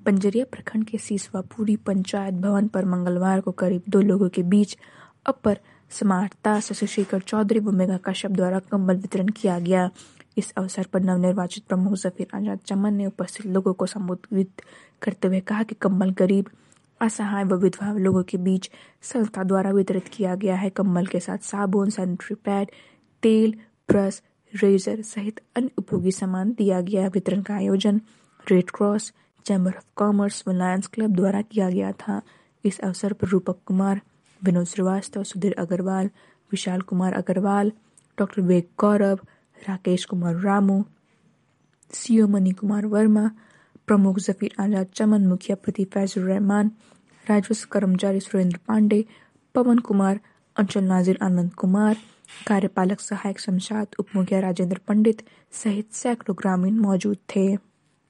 बंजरिया प्रखंड के सीसवापुरी पंचायत भवन पर मंगलवार को करीब 2 लोगों के बीच अपर समाहर्ता शशिशेखर चौधरी व मेघा कश्यप द्वारा कंबल वितरण किया गया। इस अवसर पर नवनिर्वाचित प्रमुख जफीर आजाद चमन ने उपस्थित लोगों को संबोधित करते हुए कहा कि कंबल गरीब, असहाय व विधवा लोगों के बीच संस्था द्वारा वितरित किया गया है। कंबल के साथ साबुन, सैनिटरी पैड, तेल, ब्रश, रेजर सहित अन्य उपयोगी सामान दिया गया। वितरण का आयोजन red cross, chamber of commerce व लायंस क्लब द्वारा किया गया था। इस अवसर पर रूपक कुमार, विनोद श्रीवास्तव, सुधीर अग्रवाल, विशाल कुमार अग्रवाल, डॉक्टर वेद गौरव, राकेश कुमार रामू, सीओ मनी कुमार वर्मा, प्रमुख जफीर आजाद चमन, मुखिया प्रदीप फैजुर रहमान, राजस्व कर्मचारी सुरेंद्र पांडे, पवन कुमार, अंचल नाजिर आनंद कुमार, कार्यपालक सहायक शमशाद, उपमुखिया राजेंद्र पंडित सहित सैकड़ों ग्रामीण मौजूद थे।